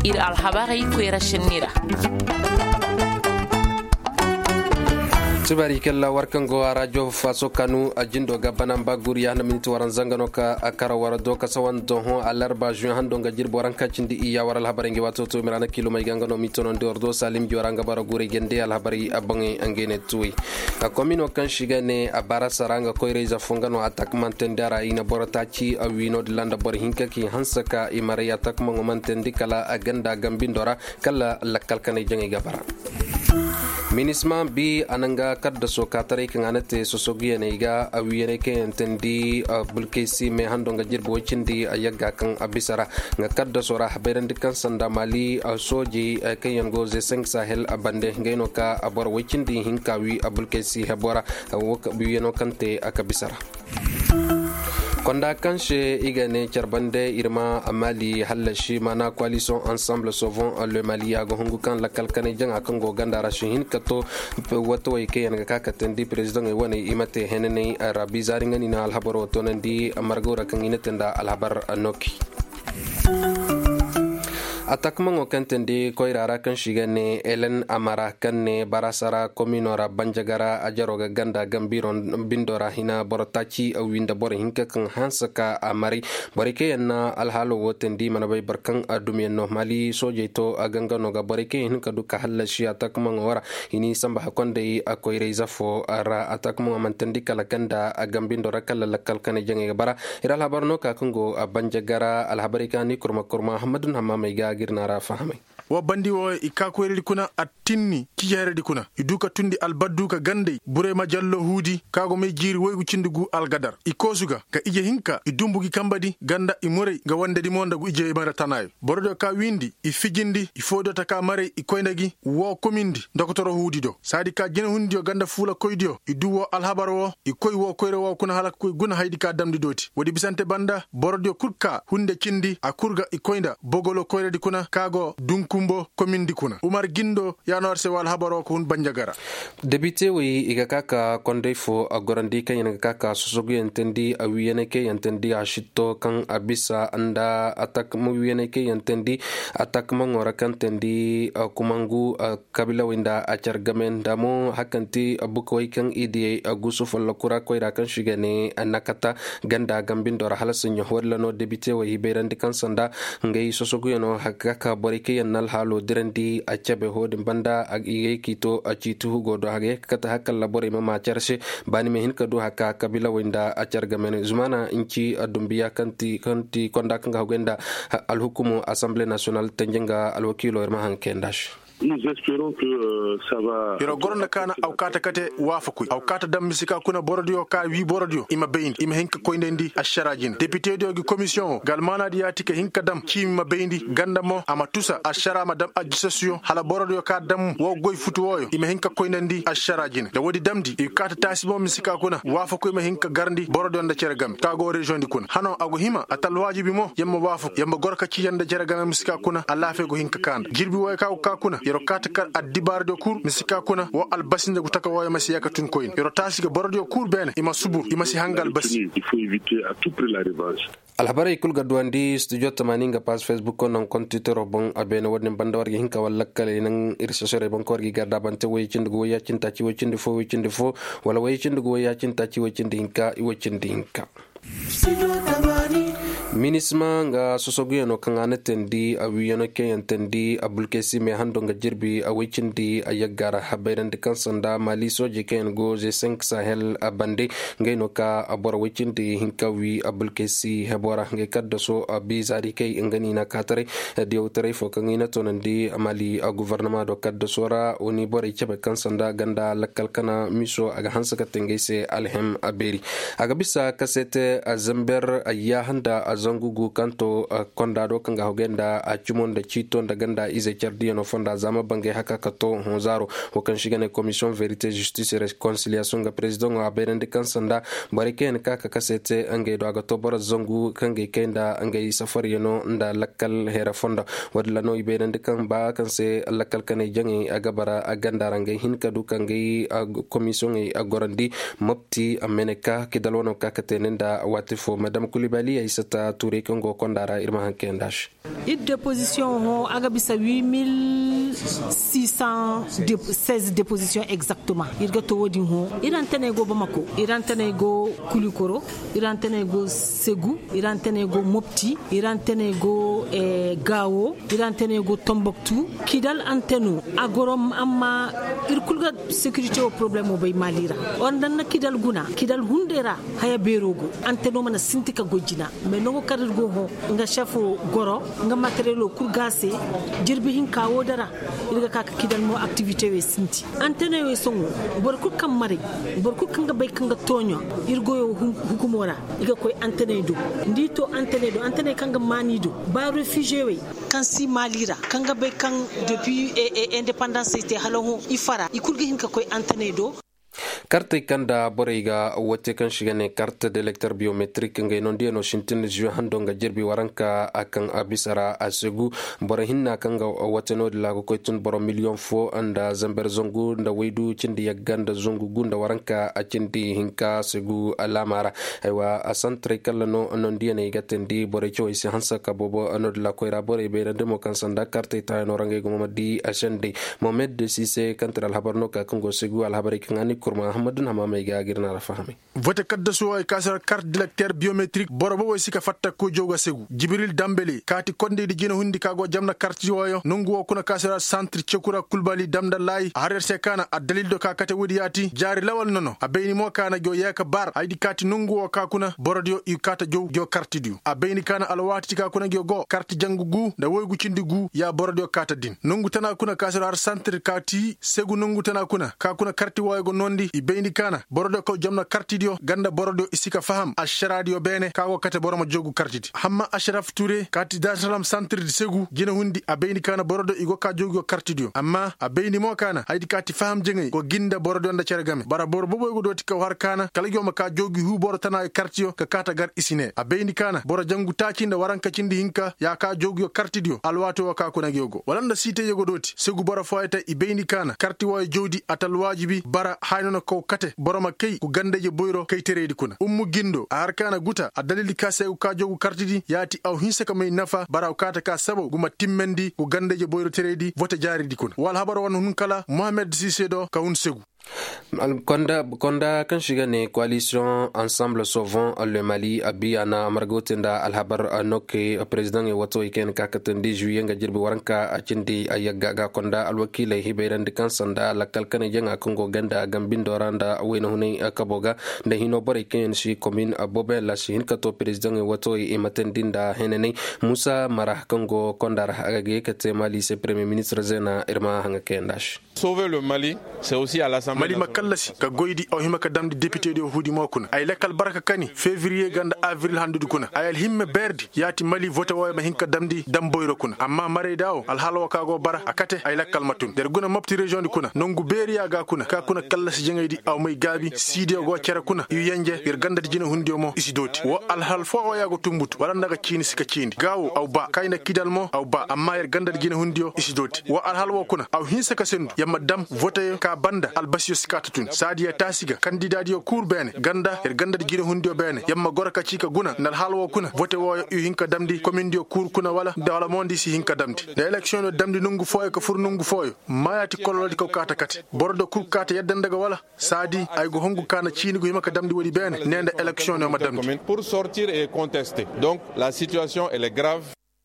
ir alhabari kwera shinira. Sibari kella warkango a radio faso kanu a jindo gabanan baguri ya minti waran zangano ka akara warado ka sawan doho alarba juin hando nga jirbo waran kacindi iya waral habari ngi wato to mirana kilo mai gangano mitono dordo salim joranga bara gure gende al habari abange angene tui a komino kan shigane a bara saranga koire za fungano atak mantendara ina boratachi a wino dilanda bor hinka ki hansaka imare atak mo mantendi kala aganda gambindora kala lakkal kanay jangi gabara minisma bi ananga kadda so katare kan anate sosogiya ne ga awiyene ke entendi bulkesi me hando nga jirbo cindi ayaga kan abisara nga kadda so ra haberandi kan sanda mali soji kayan go ze 5 sahel abande ngaino ka abor wicindi hinkawi abulkesi hebora woka biyeno kante akabisara konda kanche igane charbande irma amali halashi mana coalition ensemble sauvons le Mali ago hongu kan la kalkane janga kango gandara shin kato wato ke yanga kakatendi president e woni imate henene arabi zaringani na alhabaro tonandi amargora kan inatenda alhabar anoki atak mango kantendi koirara kan shigane elen amara kanne barasara kominora banjagara ajaroga ganda gambiron bindora hina borotachi awinda bor hinka kan hansaka amari borike na alhalo wotendi manabay barkan adumiyan no mali sojeto agangano ga borike hinka duka halashi atak mango wara hini samba hakonde akoire zafo ara atak mango mantendi kala ganda agambindora kala lakal kane jange bara ira habarno ka kungo banjagara alhabarika ni kurma hamadun hamame ga girnara fahame wa bandi wo ikakweri kuna atinni kiyere kuna iduka tundi albadduka gande burema jallo hudi kago me jiri woygu cindugu algadar ikosuga ga ije hinka idumbugi kambadi ganda imore ga wande di monda gu ije mara tanayo borodo ka windi ifijindi ifodo taka mare ikoynagi wo komindi ndokotoro hudi do sadi ka jene hundio ganda fula koydio iduwo alhabaro wo ikoy wo koyre wo kuna halak koy guna haydi ka damdi doti wodi bisante banda borodo kurka hunde cindi akurga ikoynda bogolo koyre di kuna kago dunkumbo komindi kuna Umar Gindo yanor se wal habaro ko hun banjagara député wi igakaka kondefo agorandi kan igakaka sosogu entendi awiyene ke entendi ashito kan abisa anda atak mu wiyene ke entendi atak mangora kan tendi kumangu kabila winda achargamen damo hakanti abuko kan idi agusu follo kura ko ira kan shigane anakata ganda gambindora halasinyo horlano député wi berandi kan sanda ngay sosogu yano hakaka borike yanal halo direndi achabe hodin banda age kito achitu godo hage kata hakal labore ma charse bani me hinka do haka kabila winda achargamen zumana inchi adumbiya kanti konda kanga hogenda al hukumu assemblée nationale tenjenga al wakilo irma hankendash. Nous espérons que ça va. Yoro gorna kana awkata kate wafakuy awkata dammisika kuna borodio ka wi borodio ima beyndi ima hinka koyndendi asharajin député dogi commission galmana di yatike hinka dam chima beyndi gandamo ama tusa ashara madam ajissation hala borodio ka dam wo goy futu woyo ima hinka koyndendi asharajin da wodi damdi e kata tasibo misika kuna wafakuy ima hinka garndi borodio nda cergam kago region di kuna hano ago hima atal wajibi mo yemma wafaku yemma gorka ci yanda cergam misika kuna alafe go hinka kanda jirbi way ka kuna yoro kata kar addibardo kur misika kuna wo albasinde gutaka woya masi yakatun koyin yoro tasiga bordo kur bene ima subur ima si hangal basi il faut éviter à tout prix la revanche. alhabari kul gadwandi studio tamaninga pas facebook ko non compteur bon abene wodne bandawar hinka walla kale nan irsosore bon korgi garda bante way cindugo ya cinta ci way cindi fo wala way cindugo ya cinta ci way cindi hinka i way cindi hinka minisma nga sosoguyano kangane tendi awiyano keyan tendi abulkesi me hando nga jirbi awicindi ayagara haberandi kansanda mali soje ken go je 5 sahel abande ngeno ka abora wicindi hinkawi abulkesi hebora nge kaddo so abizari kay ngani na katare diw tare fo kangina tonandi mali a gouvernement do kaddo sora oni bore chebe kansanda ganda lakal kana miso aga hansaka tengese alhem aberi aga bisa kasete azamber ayahanda zangugu kanto kondado kanga hogenda a chumonda chito ndaganda ize chardia no fonda zama bange haka kato honzaro wakan shigane commission vérité justice et réconciliation ga président a berende kansanda bareken kaka kasete ange do aga tobora zangu kange kenda ange safari no nda lakal hera fonda wadla no berende kan ba kanse lakal kane jangi aga bara aganda range hinka du kange commission e agorandi mopti ameneka kidalono kaka tenenda watifo madame Koulibaly aisata Musa Touré Kongo Kondara Irma Hankendash. Une déposition aga bisa 8616 dépositions exactement. Irga to wodi ho irantene go Bamako, irantene go Kulikoro, irantene go Segu, irantene go Mopti, irantene go Gao, irantene go Tombouctou, Kidal antenu agorom amma irkulga sécurité au problème bay malira. On dan Kidal guna, Kidal hundera haya berogo, anteno mana sintika gojina, mais no karir go ho nga chefo goro nga matériel kur gasé jirbi hin kawo dara irga kaka Kidal mo activité we sinti antene we songo borku kam mari borku kanga bay kanga tonyo irgo yo hukumora iga koy antene do ndito antene kanga manido ba réfugié we kan si malira kanga bay kan depuis indépendance c'était halo ifara ikulga hin ka koy antene do. Carte kanda boreyga wote kan shigane carte d'électeur biométrique ngay non dieno shintin ju handonga jirbi waranka akan abisara asegu bore hinna kanga wote no la ko koytun boro million fo anda zamber zongu nda waydu cindi yaganda zongu gunda waranka acindi hinka segu alamara aywa asantre kala no non diene gatendi bore choisi hansa ka bobo anod la koyra bore be demo kan sanda carte ta no range go madi ashende Mohamed de Cissé kantral habarno ka kongo segu al habari kangani kurma vote kadda so ay kasar carte d'électeur biométrique borobo way sika fatta ko joga segu Jibril Dambele kati konde di jina hundi kago jamna carte yoyo nungu wo kuna kasara centre Chekura Kulbali damda lay harer sekana a dalil do ka kate wodi yati jari lawal nono a beyni mo kana jo yaka bar aydi kati nungu wo ka kuna borodio yu kata jo carte du a beyni kana alwati ka kuna go carte jangu gu da woygu cindi gu ya borodio kata din nungu tana kuna kasara har centre kati segu nungu tana kuna ka kuna carte woyo go nondi beyni kana borodo ko jamna kartidio ganda borodo isika faham asharadio bene kago kate boroma jogu kartidi hamma Ashraf Touré kati Dar Salam centre di segu jina hundi a beyni kana borodo igo ka jogu kartidio amma a beyni mo kana haydi kati faham jengay ko ginda borodo nda cergame bara borobo boygo doti ko har kana kala joma ka jogu hu boro tana e kartio ka kata gar isine a beyni kana boro jangu takinda waranka cindi hinka ya ka jogu kartidio alwato ka kuna yogo walanda site yogo doti segu boro foyta i beyni kana karti way jodi atal wajibi bara hayno ko kate boroma kay ku gandeje boyro kay teredi kuna gindo arkana guta a dalili kase ka jogu kartidi yati aw hinse ka may nafa bara kata ka sabo guma timmendi ku gandeje boyro teredi vote jaridi kuna wal habaro won hun kala Mohamed Cissé do ka hun segu Konda kan shiga ne coalition ensemble sauvons le Mali abiyana margotenda alhabar noke president e wato iken kakatandi juye nga jirbi waranka acindi ayaga konda alwakila hibairan de kansanda la kalkane jenga Kongo ganda gambindo randa wena hune kaboga da hino bore ken shi commune abobe la shi hinkato president e wato e matendinda henene Musa Marah Kongo kondara agage kate Mali se premier ministre Zena Irma hanga kendash. Sauver le Mali c'est aussi à l'Assemblée Mali makallasi ka goydi o himaka damdi député de hudi mokuna ay lekkal baraka kani février ganda avril handudu kuna ay al himme berdi yati Mali vote way ma hinka damdi damboyro kuna amma mare dawo al halwa kago bara akate ay lekkal matun der guna mopti région di kuna nongu beriya ga kuna ka kuna kallasi jengaydi aw may gabi sidi go cere kuna yu yanje bir ganda di jina hundi mo isidoti wo al hal fo o yago tumbut wala ndaga cini sika cindi gawo aw ba kayna kidal mo aw ba amma yer ganda di jina hundi isidoti wo al halwa kuna aw hinsa ka sendu yamma dam vote ka banda al basio skatatun Sadia Tasiga candidat yo cour bene ganda ganda di gine hundio bene yamma goraka cika guna nal halwo kuna vote wo yu hinka damdi commune dio cour kuna wala dawla mondi si hinka damdi de election no damdi nungu foyo ko fur nungu foyo mayati kolol di ko kata kati bordo cour kata yeddan daga wala sadi ay go hongu kana cini go himaka damdi wodi bene nenda election no madamdi pour sortir et contester donc la situation elle est grave.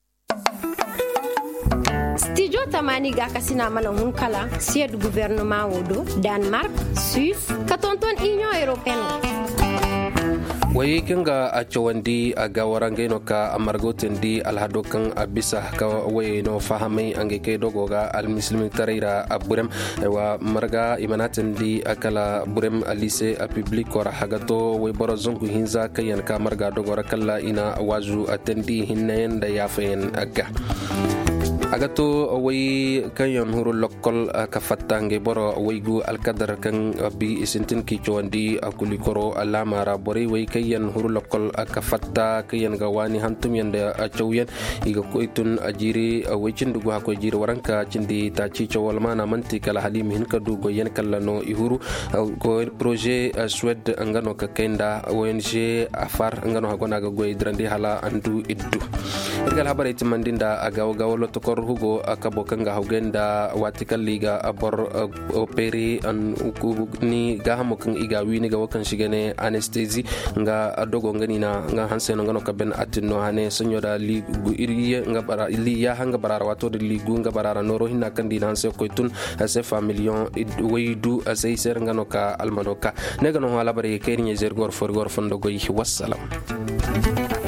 Studio Tamani ga kasina mana hun kala sied gouvernement wodo Denmark, Suisse, katonton Union Européenne. waye kinga a cewandi a gawarange no ka amargotendi alhadokan abisa ka waye no fahamai ange ke dogoga al muslim tarira aburem wa marga imanatendi akala burem alise a public ora hagato way borozongu hinza kayan ka marga dogora kala ina wazu atendi hinne da yafen aga agato way kayon huru lokol ka fattange boro waygu alkadar kan bi isintin ki chowandi akuli koro alamara bori way kayan huru lokol ka fatta kayan gawani hantum yanda chawyen iga koitun ajiri waycin dugu hako jiri waranka cindi ta ci chowal mana manti kala halim hin ka dugo yen kala no ihuru ko projet swed angano ka kenda ONG afar angano hagona ga goy drandi hala andu iddu irgal habare timandinda agaw gawlo to hugo akabo kanga hugenda watikal liga abor operi an ni gahamo kan iga wini ga wakan shigene anesthesia nga adogo ngani na nga hanseno ngano kaben atinno hane sonyoda ligu iriye nga bara iliya hanga barara wato de ligu nga barara noro hinna kandi nan se koytun ase famillion waydu ase ser ngano ka almanoka negano hala bare kerinya zergor for gor fondo goyi wassalam.